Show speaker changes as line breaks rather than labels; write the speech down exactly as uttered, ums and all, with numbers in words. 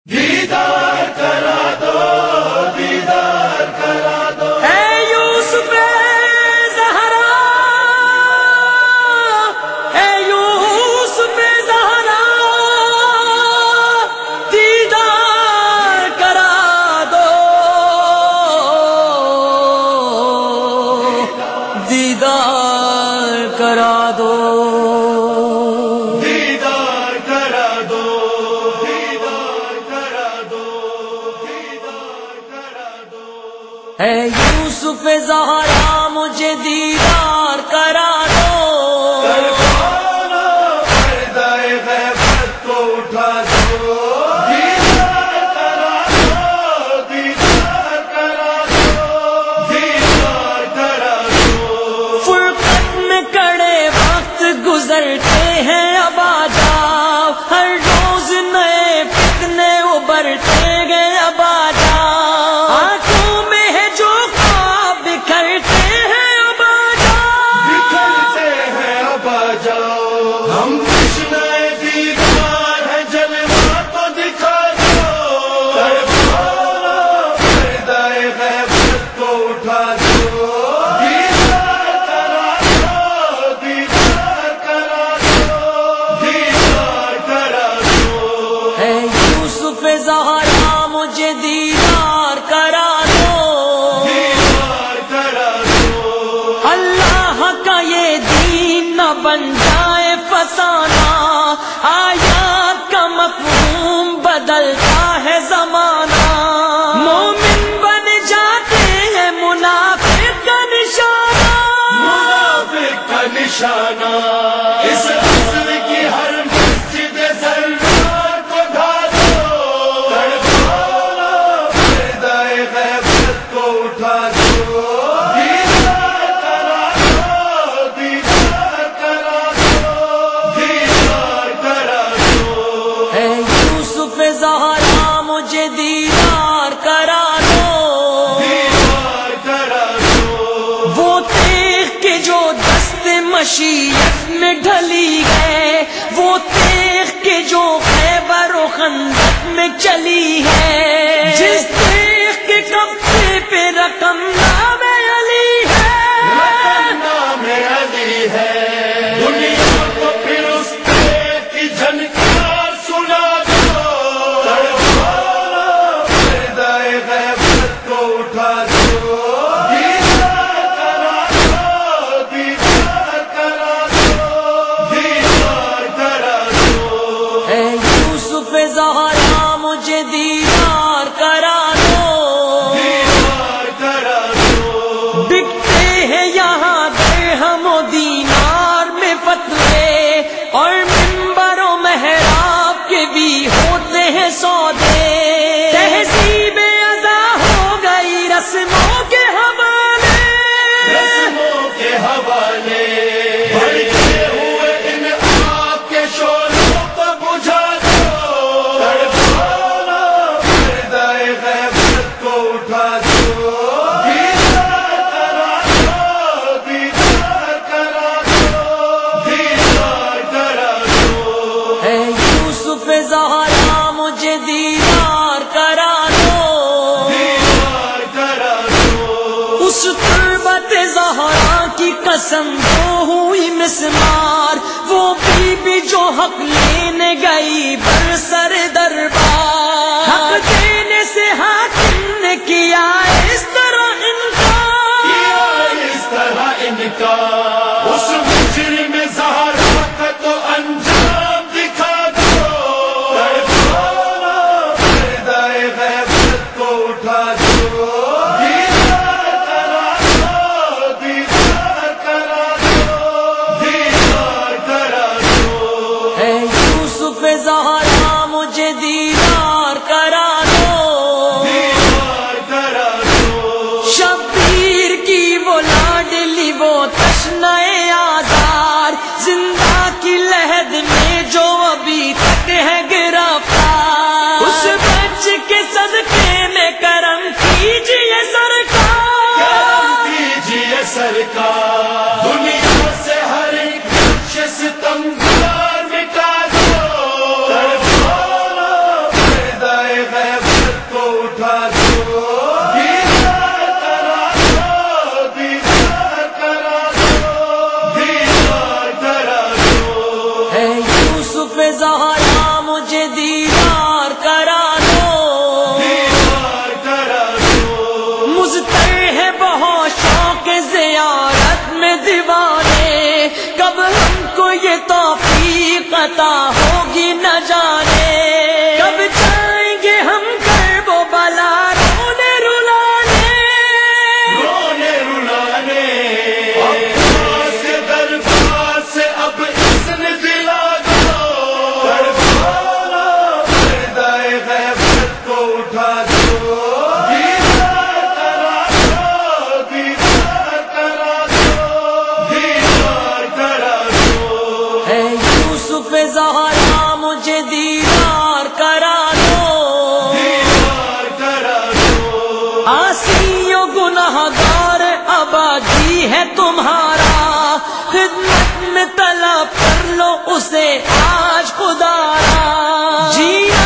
دیدار کرا دو، دیدار کرا دو،
اے یوسف زہرا، اے یوسف زہرا، دیدار کرا دو، دیدار کرا دو،
دیدار کرا دو، دیدار کرا دو، دیدار کرا دو،
اے یوسف زہرا مجھے دیدار کرا دو،
سرکارو پردہ غیبت کو اٹھا دو، دیدار کرا دو، دیدار کرا دو، دیدار کرا دو،
فرقت میں کڑے وقت گزرتے ہیں اب آ جاؤ، ہر روز نئے فتنے ابھرتے گئے اب آ جاؤ، آنکھوں میں ہے جو خواب بکھرتے ہیں اب آ جاؤ،
بکھرتے ہیں اب آ جاؤ، ہم تشنہ دیدار ہے جلوہ تو دکھا دو، سرکارو پردہ غیبت کو اٹھا دو، دیدار کرا دو، دیدار کرا دو، دیدار کرا دو،
اے یوسف زہرا مجھے دیدار کرا دو،
دیدار کرا دو،
اللہ کا یہ دین نہ بن جائے فسانہ، آیات کا مفہوم بدلتا ہے زمانہ، مومن بن جاتے ہیں منافق کا نشانہ،
منافق کا نشانہ، اس عصر کی ہر مسجد زرار کو ڈھا دو، سرکارو پردہ غیبت کو اٹھا دو، دیدار کرا دو، دیدار کرا دو، دیدار کرا دو،
اے یوسف زہرا مجھے دیدار کرا دو،
دیدار کرا دو،
وہ تیغ کے جو دست مشیت میں ڈھلی ہے، وہ تیغ کے جو خیبر و خندق میں چلی ہے، جس تیغ کے کفے پہ رقم نام علی ہے،
نام علی ہے، دنیا کو پھر اس تیغ کی جھنکار سنا دو، سرکارو پردہ غیبت کو اٹھا دو، دیدار کرا دو، دیدار کرا دو، دیدار کرا دو،
اے یوسف زہرا مجھے دیدار کرا دو،
دیدار کرا دو،
بکتے ہیں یہاں درہم و دینار میں فتوے، اور منبر و محراب کے بھی ہوتے ہیں سودے، تہذیب ازا ہو گئی رسموں کے حوالے،
رسموں کے حوالے، بڑھتے ہوئے ان آگ کے شعلوں کو بجھا دو، سرکارو پردہ غیبت کو اٹھا دو، دیدار کرا دو، دیدار کرا دو، دیدار کرا دو،
اے یوسف زہرا مجھے دیدار کرا دو،
دیدار کرا دو،
اس تربت زہرا کی قسم جو ہوئی مسمار، وہ بی بی جو حق لینے گئی برسر دربار، حق دینے سے حاکم نے کیا اس طرح انکار،
کیا اس طرح ان کا، اس مجرم زہرا کا تو انجام دکھا دو، سرکارو پردہ غیبت کو اٹھا دو، دیدار کرا دو، دیدار کرا دو، دیدار کرا دو،
اے یوسف زہرا مجھے دیدار کرا دو،
دیدار کرا دو،
شبیر کی وہ لاڈلی وہ تشنۂ آزار، زندہ کی لہد میں جو ابھی تک ہے گرفتار، اس بچ کے صدقے میں کرم کیجیے سرکار،
کرم کیجیے سرکار، دنیا سے ہر ایک نقش ستمگار مٹا دو، سرکارو پردہ
بھائیو گناہگار آبادی ہے تمہارا، خدمت میں طلب کر لو اسے آج خدا را۔ جی